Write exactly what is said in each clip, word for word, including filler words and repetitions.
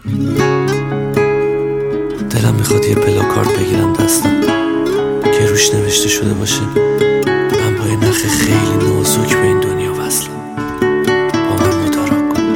دلم میخواد یه پلاکارد بگیرم دستم که روش نوشته شده باشه من با یه نخ خیلی نازک به این دنیا وصلم. با من مدارا کن،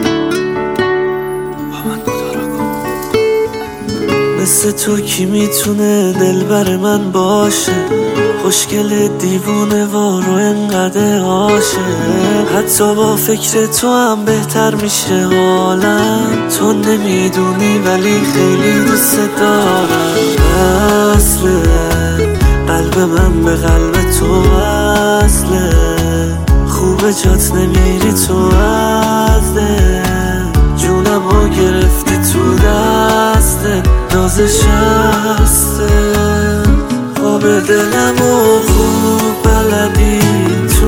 با من مدارا کن. مثل تو کی میتونه دلبر من باشه؟ خوشگل دیوونه وارو انقدر عاشق. حتی با فکر تو هم بهتر میشه حالم. تو نمیدونی ولی خیلی دوست دارم. اصله قلب من به قلب تو وصله. خوبه جات نمیری تو از دل. جونمو گرفتی تو دسته، نازش هسته. خواب دلمو خوب بلدی، تو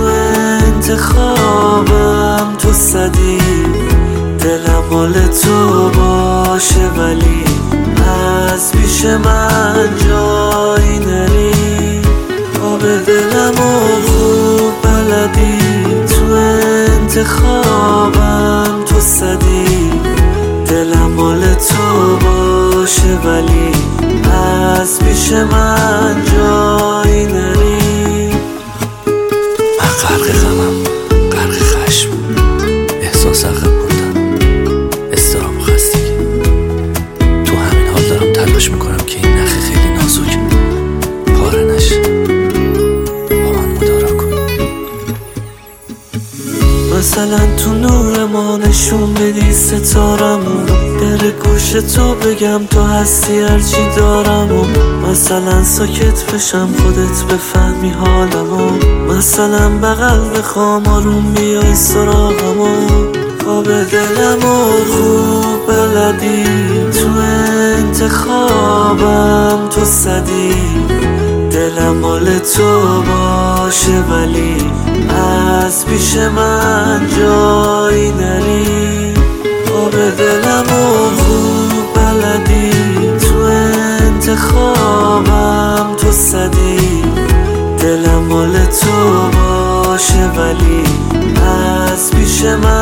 انتخابم تو صدی. دلم مال تو باشه ولی از پیش من جایی نری. خواب دلمو خوب بلدی، تو انتخابم تو صدی. دلم مال تو باشه ولی از پیش من جایی نری. من غرق غمم، غرق خشم، احساس عقب موندن، اضطراب و خستگی. تو همین حال دارم تلاش میکنم که این نخ خیلی نازک پاره نشه. با من مدارا کن. مثلا تو نور ما نشون بدی ستارمون، در گوش تو بگم تو هستی هرچی دارم. و مثلا ساکت بشم خودت بفهمی حالمو. مثلا بغل بخوام آروم بیای سراغمو. خواب دلمو خوب بلدی، تو انتخابم تو صدی. دلم مال تو باشه ولی از پیش من جایی نری. خواب دلمو خوب بلدی، تو انتخابم تو صدی. دلم مال تو باشه ولی از پیش من